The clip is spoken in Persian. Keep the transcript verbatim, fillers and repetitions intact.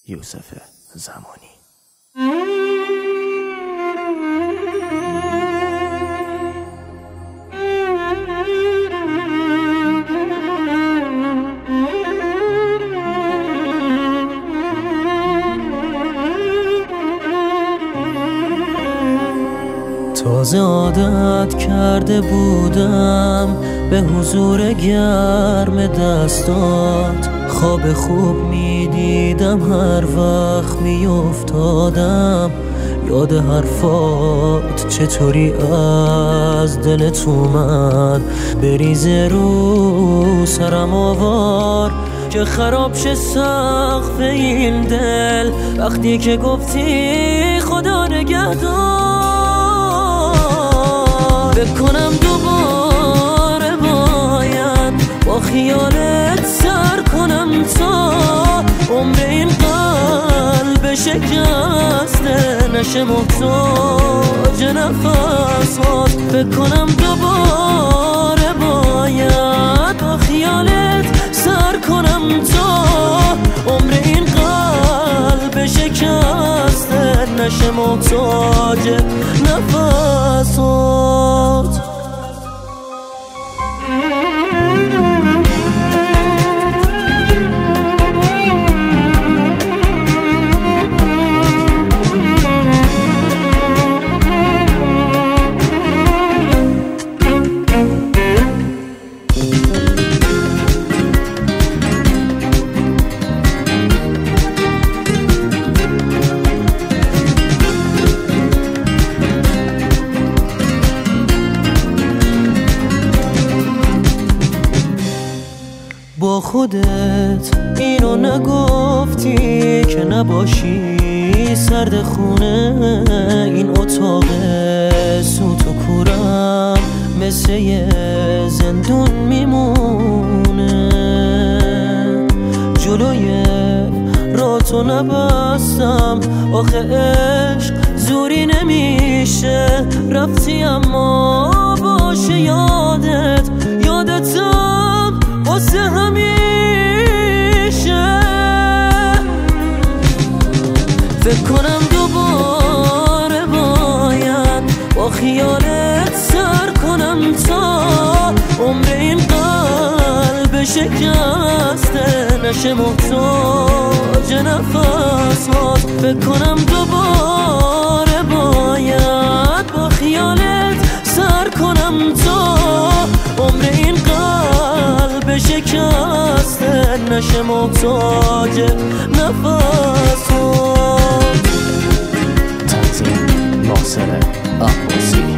یوسف زمانی. تازه عادت کرده بودم به حضور گرم دستات، خواب خوب می دیدم هر وقت می افتادم یاد حرفات، چطوری از دلت اومد بریزه رو سرم آوار که خراب شه سقف این دل وقتی که گفتی خدا نگهدار. بکنم دوباره باید با خیالت سر کنم تا عمر این قلب شکسته نشه محتاج نفسات. بکنم دوباره باید با خیالت سر کنم تا عمر این قلب شکسته نشه محتاج نفسات. با خودت اینو نگفتی که نباشی سرد خونه این اتاق سوت و کورم مثل یه زندون میمونه. جلوی راتو نبستم آخه عشق زوری نمیشه، رفتی اما باشه یادت یادتم واسه همیشه. فکر کنم دوباره باید با خیالت سر کنم تا عمر این قلب شکسته نشه محتاج نفسات. فکر کنم دوباره باید با خیالت سر کنم تا عمر این قلب شکسته نشه محتاج نفسات. تنظیم ناصر عباسی.